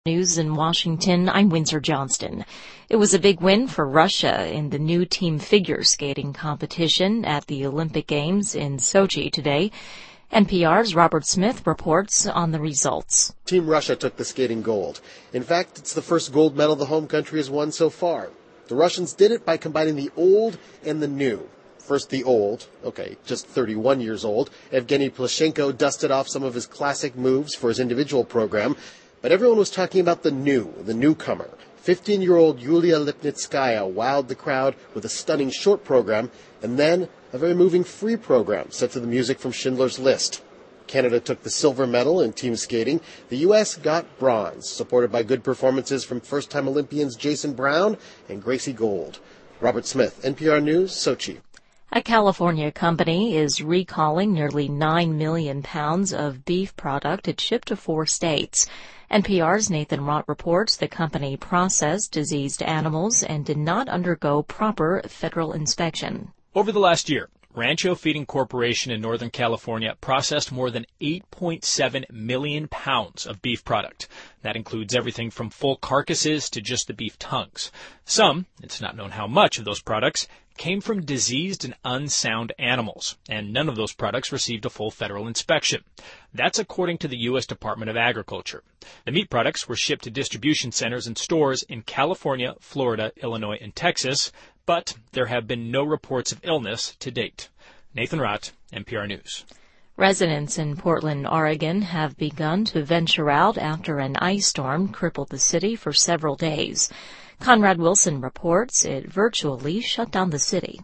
News in Washington, I'm Windsor Johnston. It was a big win for Russia in the new team figure skating competition at the Olympic Games in Sochi today. NPR's Robert Smith reports on the results. Team Russia took the skating gold. In fact, it's the first gold medal the home country has won so far. The Russians did it by combining the old and the new. First the old, just 31 years old. Evgeny Plushenko dusted off some of his classic moves for his individual program. But everyone was talking about the newcomer. 15-year-old Yulia Lipnitskaya wowed the crowd with a stunning short program and then a very moving free program set to the music from Schindler's List. Canada took the silver medal in team skating. The U.S. got bronze, supported by good performances from first-time Olympians Jason Brown and Gracie Gold. Robert Smith, NPR News, Sochi. A California company is recalling nearly 9 million pounds of beef product it shipped to 4 states. NPR's Nathan Rott reports the company processed diseased animals and did not undergo proper federal inspection. Over the last year, Rancho Feeding Corporation in Northern California processed more than 8.7 million pounds of beef product. That includes everything from full carcasses to just the beef tongues. Some, it's not known how much of those products, came from diseased and unsound animals, and none of those products received a full federal inspection. That's according to the U.S. Department of Agriculture. The meat products were shipped to distribution centers and stores in California, Florida, Illinois, and Texas, but there have been no reports of illness to date. Nathan Rott, NPR News. Residents in Portland, Oregon have begun to venture out after an ice storm crippled the city for several days. Conrad Wilson reports it virtually shut down the city.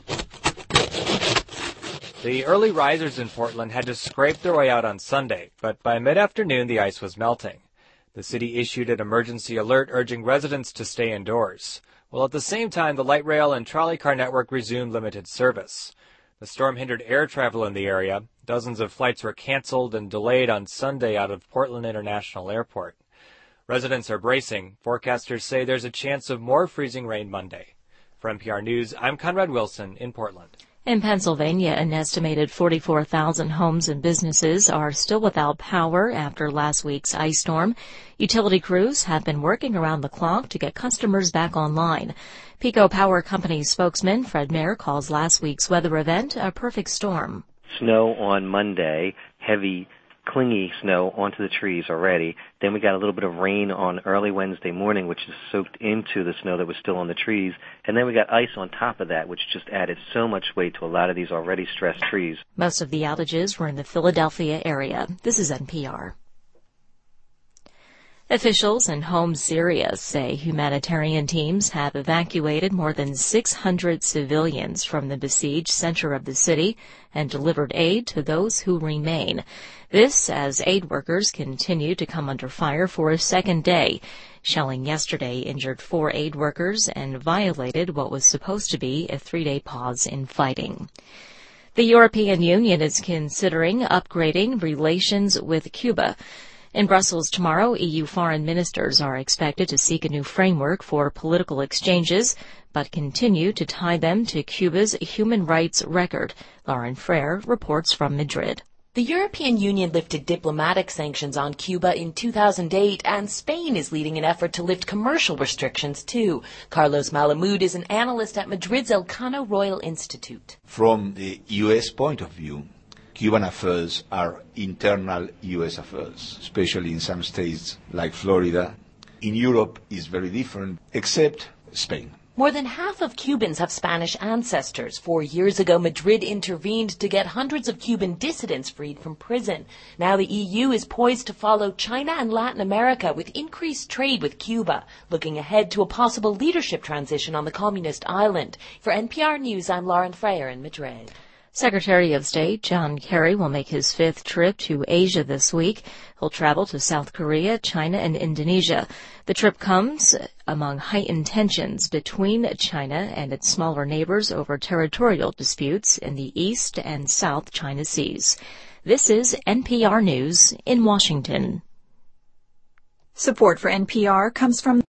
The early risers in Portland had to scrape their way out on Sunday, but by mid-afternoon the ice was melting. The city issued an emergency alert urging residents to stay indoors. While at the same time, the light rail and trolley car network resumed limited service. The storm hindered air travel in the area. Dozens of flights were canceled and delayed on Sunday out of Portland International Airport. Residents are bracing. Forecasters say there's a chance of more freezing rain Monday. For NPR News, I'm Conrad Wilson in Portland. In Pennsylvania, an estimated 44,000 homes and businesses are still without power after last week's ice storm. Utility crews have been working around the clock to get customers back online. PECO Power Company spokesman Fred Mayer calls last week's weather event a perfect storm. Snow on Monday, heavy clingy snow onto the trees already. Then we got a little bit of rain on early Wednesday morning, which is soaked into the snow that was still on the trees. And then we got ice on top of that, which just added so much weight to a lot of these already stressed trees. Most of the outages were in the Philadelphia area. This is NPR. Officials in Homs, Syria say humanitarian teams have evacuated more than 600 civilians from the besieged center of the city and delivered aid to those who remain. This as aid workers continue to come under fire for a second day. Shelling yesterday injured 4 aid workers and violated what was supposed to be a 3-day pause in fighting. The European Union is considering upgrading relations with Cuba. In Brussels tomorrow, EU foreign ministers are expected to seek a new framework for political exchanges, but continue to tie them to Cuba's human rights record. Lauren Frere reports from Madrid. The European Union lifted diplomatic sanctions on Cuba in 2008, and Spain is leading an effort to lift commercial restrictions too. Carlos Malamud is an analyst at Madrid's Elcano Royal Institute. From the U.S. point of view, Cuban affairs are internal U.S. affairs, especially in some states like Florida. In Europe, it's very different, except Spain. More than half of Cubans have Spanish ancestors. 4 years ago, Madrid intervened to get hundreds of Cuban dissidents freed from prison. Now the EU is poised to follow China and Latin America with increased trade with Cuba, looking ahead to a possible leadership transition on the communist island. For NPR News, I'm Lauren Frere in Madrid. Secretary of State John Kerry will make his 5th trip to Asia this week. He'll travel to South Korea, China, and Indonesia. The trip comes among heightened tensions between China and its smaller neighbors over territorial disputes in the East and South China Seas. This is NPR News in Washington. Support for NPR comes from